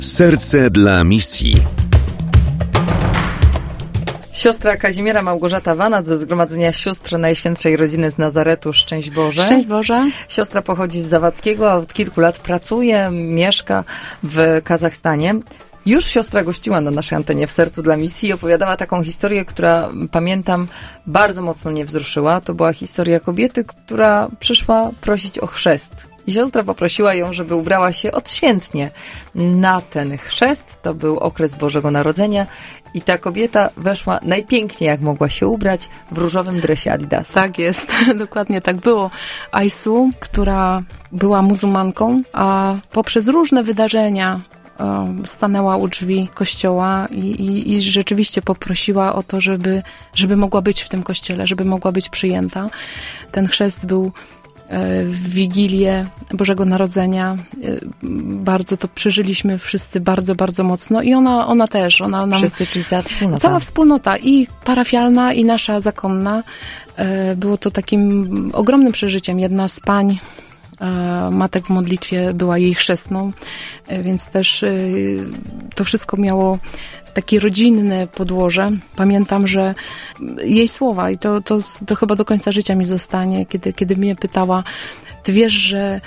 Serce dla misji. Siostra Kazimiera Małgorzata Wanat ze Zgromadzenia Sióstr Najświętszej Rodziny z Nazaretu. Szczęść Boże. Szczęść Boże. Siostra pochodzi z Zawadzkiego, a od kilku lat pracuje, mieszka w Kazachstanie. Już siostra gościła na naszej antenie w Sercu dla Misji i opowiadała taką historię, która, pamiętam, bardzo mocno mnie wzruszyła. To była historia kobiety, która przyszła prosić o chrzest. I siostra poprosiła ją, żeby ubrała się odświętnie na ten chrzest. To był okres Bożego Narodzenia i ta kobieta weszła najpiękniej, jak mogła się ubrać, w różowym dresie Adidasa. Tak jest, dokładnie tak było. Aisu, która była muzułmanką, a poprzez różne wydarzenia stanęła u drzwi kościoła i rzeczywiście poprosiła o to, żeby mogła być w tym kościele, żeby mogła być przyjęta. Ten chrzest był w Wigilię Bożego Narodzenia. Bardzo to przeżyliśmy wszyscy bardzo, bardzo mocno i ona też. Ona nam, wszyscy, czyli cała wspólnota. Cała wspólnota i parafialna, i nasza zakonna. Było to takim ogromnym przeżyciem. Jedna z pań matek w modlitwie była jej chrzestną, więc też to wszystko miało takie rodzinne podłoże. Pamiętam, że jej słowa, i to chyba do końca życia mi zostanie, kiedy mnie pytała, ty wiesz, że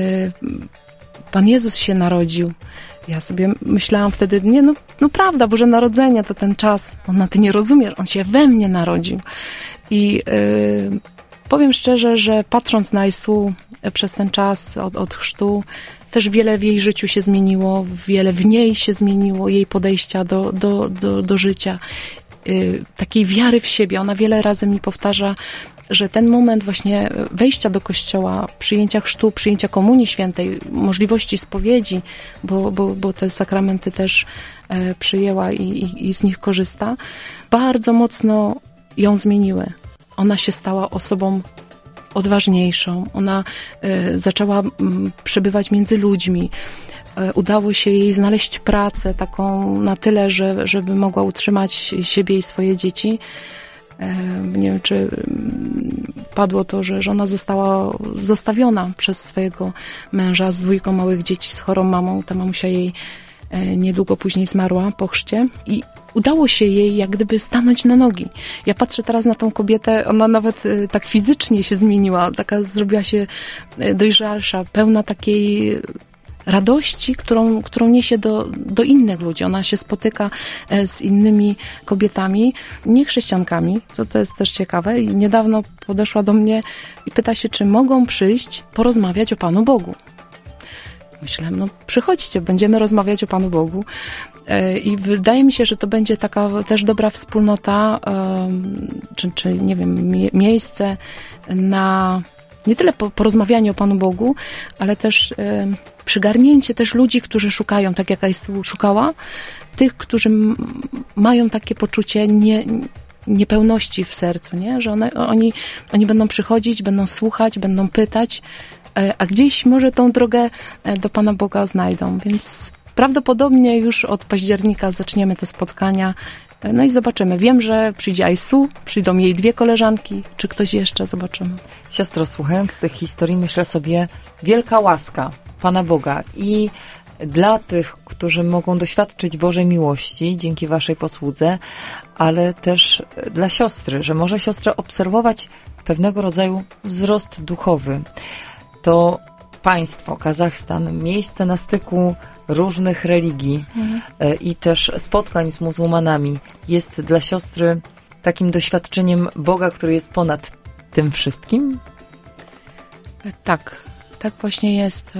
Pan Jezus się narodził. Ja sobie myślałam wtedy, no prawda, Boże Narodzenie to ten czas. Ty nie rozumiesz, On się we mnie narodził. I powiem szczerze, że patrząc na Aisu przez ten czas od chrztu, też wiele w jej życiu się zmieniło, wiele w niej się zmieniło, jej podejścia do życia, takiej wiary w siebie. Ona wiele razy mi powtarza, że ten moment właśnie wejścia do kościoła, przyjęcia chrztu, przyjęcia komunii świętej, możliwości spowiedzi, bo te sakramenty też przyjęła i z nich korzysta, bardzo mocno ją zmieniły. Ona się stała osobą odważniejszą. Ona zaczęła przebywać między ludźmi. Udało się jej znaleźć pracę taką na tyle, żeby mogła utrzymać siebie i swoje dzieci. Nie wiem, czy padło to, że ona została zostawiona przez swojego męża z 2 małych dzieci, z chorą mamą. Ta mamusia jej niedługo później zmarła po chrzcie i udało się jej jak gdyby stanąć na nogi. Ja patrzę teraz na tą kobietę, ona nawet tak fizycznie się zmieniła, taka zrobiła się dojrzalsza, pełna takiej radości, którą niesie do innych ludzi. Ona się spotyka z innymi kobietami, niechrześcijankami, to jest też ciekawe. I niedawno podeszła do mnie i pyta się, czy mogą przyjść porozmawiać o Panu Bogu. Myślałem, przychodźcie, będziemy rozmawiać o Panu Bogu. I wydaje mi się, że to będzie taka też dobra wspólnota, czy nie wiem, miejsce na nie tyle porozmawianie o Panu Bogu, ale też przygarnięcie też ludzi, którzy szukają, tak jak Aisu szukała, tych, którzy mają takie poczucie niepełności w sercu, nie? Że oni będą przychodzić, będą słuchać, będą pytać, a gdzieś może tą drogę do Pana Boga znajdą. Więc prawdopodobnie już od października zaczniemy te spotkania. No i zobaczymy. Wiem, że przyjdzie Aisu, przyjdą jej 2 koleżanki, czy ktoś jeszcze, zobaczymy. Siostro, słuchając tych historii, myślę sobie, wielka łaska Pana Boga i dla tych, którzy mogą doświadczyć Bożej miłości dzięki waszej posłudze, ale też dla siostry, że może siostra obserwować pewnego rodzaju wzrost duchowy. To państwo, Kazachstan, miejsce na styku różnych religii i też spotkań z muzułmanami jest dla siostry takim doświadczeniem Boga, który jest ponad tym wszystkim? Tak właśnie jest.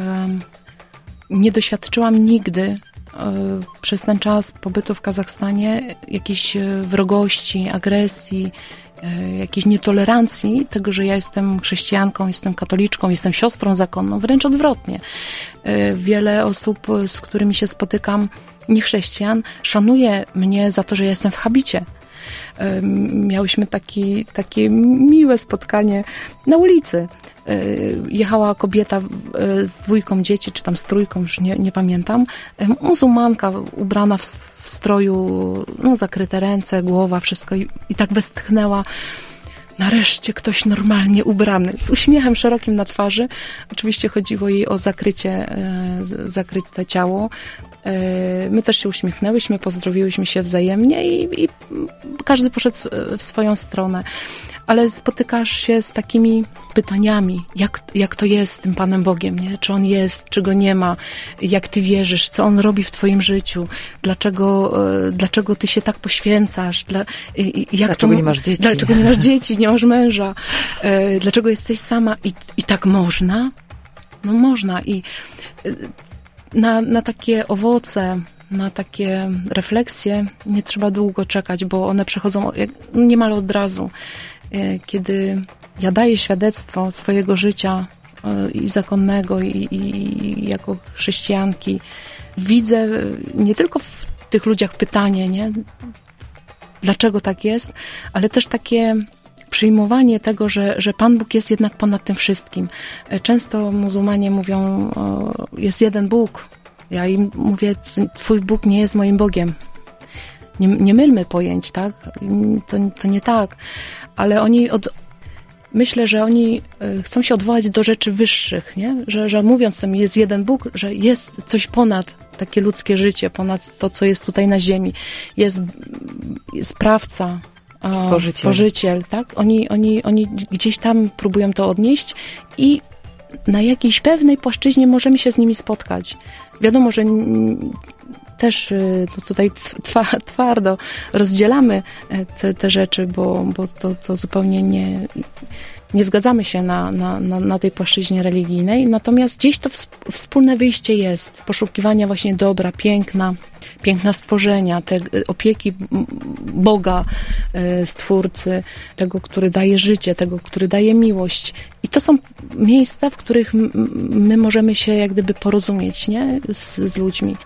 Nie doświadczyłam nigdy przez ten czas pobytu w Kazachstanie jakiejś wrogości, agresji, jakiejś nietolerancji tego, że ja jestem chrześcijanką, jestem katoliczką, jestem siostrą zakonną, wręcz odwrotnie. Wiele osób, z którymi się spotykam, niechrześcijan, szanuje mnie za to, że ja jestem w habicie. Miałyśmy takie miłe spotkanie na ulicy. Jechała kobieta z 2 dzieci, czy tam z 3, już nie pamiętam. Muzułmanka ubrana w stroju, zakryte ręce, głowa, wszystko i tak westchnęła. Nareszcie ktoś normalnie ubrany, z uśmiechem szerokim na twarzy. Oczywiście chodziło jej o zakryte ciało. My też się uśmiechnęłyśmy, pozdrowiłyśmy się wzajemnie i każdy poszedł w swoją stronę. Ale spotykasz się z takimi pytaniami, jak to jest z tym Panem Bogiem, nie? Czy On jest, czy Go nie ma, jak ty wierzysz, co On robi w twoim życiu, dlaczego ty się tak poświęcasz, dlaczego nie masz dzieci, dlaczego nie masz dzieci, nie masz męża, dlaczego jesteś sama i tak można? No można i na takie owoce, na takie refleksje nie trzeba długo czekać, bo one przychodzą niemal od razu. Kiedy ja daję świadectwo swojego życia i zakonnego, i jako chrześcijanki, widzę nie tylko w tych ludziach pytanie, nie? Dlaczego tak jest, ale też takie przyjmowanie tego, że Pan Bóg jest jednak ponad tym wszystkim. Często muzułmanie mówią, jest jeden Bóg. Ja im mówię, twój Bóg nie jest moim Bogiem. Nie mylmy pojęć, tak? To nie tak. Ale myślę, że oni chcą się odwołać do rzeczy wyższych, nie? Że mówiąc tym, jest jeden Bóg, że jest coś ponad takie ludzkie życie, ponad to, co jest tutaj na ziemi. Jest Sprawca, Stworzyciel, tak? Oni gdzieś tam próbują to odnieść i na jakiejś pewnej płaszczyźnie możemy się z nimi spotkać. Wiadomo, że też tutaj twardo rozdzielamy te rzeczy, bo to zupełnie nie zgadzamy się na tej płaszczyźnie religijnej, natomiast gdzieś to wspólne wyjście jest, poszukiwania właśnie dobra, piękna stworzenia, te opieki Boga, Stwórcy, tego, który daje życie, tego, który daje miłość. I to są miejsca, w których my możemy się jak gdyby porozumieć, nie? Z ludźmi.